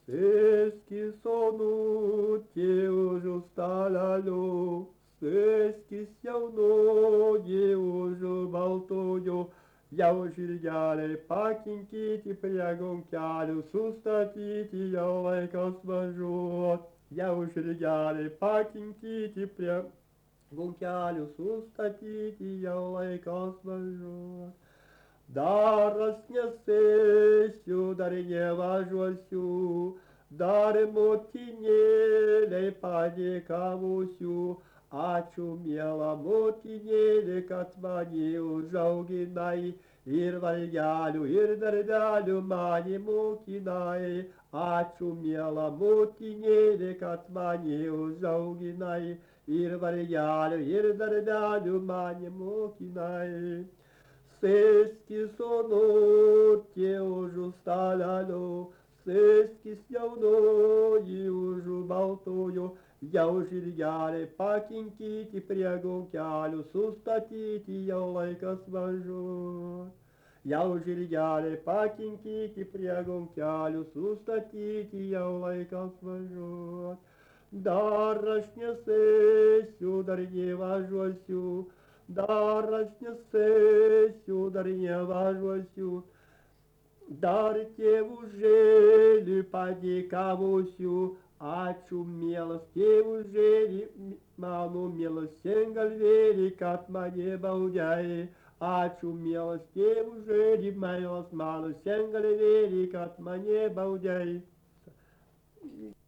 Сески сону те уже сталялю, сески сяуно не уже балтую, я уже яле пакинки прягом кялю, сустатити я лайка свожу. Я уже яле пакинки прягом кялю, сустатити я лайка свожу. Dar snesesiu, dar nevažiuosiu, dar motinėlei padėkavusiu. Ačiū, miela motinėlė, kad mane užauginai ir valgelių, ir darbelių mane mokinai. Ačiū, miela motinėlė, kad mane užauginai ir valgelių, ir darbelių mane mokinai. Сески соно те уже сталялю, сески сяуно и уже балтую, я уже яле пакинки ти прягом кялю, сустатити я лайка свожу. Я уже яле пакинки ти прягом кялю, сустатити я лайка свожу. Дарашня сесю, дар не важуosiu, dar aš nesėsiu, dar nevažiuosiu, dar tėvužėlį padėkavusiu. Ačiū, mielas tėvužėlį, mano mielas sengalvėlį, kad mane baudžiai. Ačiū, mielas tėvužėlį, mielas mano sengalvėlį, kad mane baudžiai.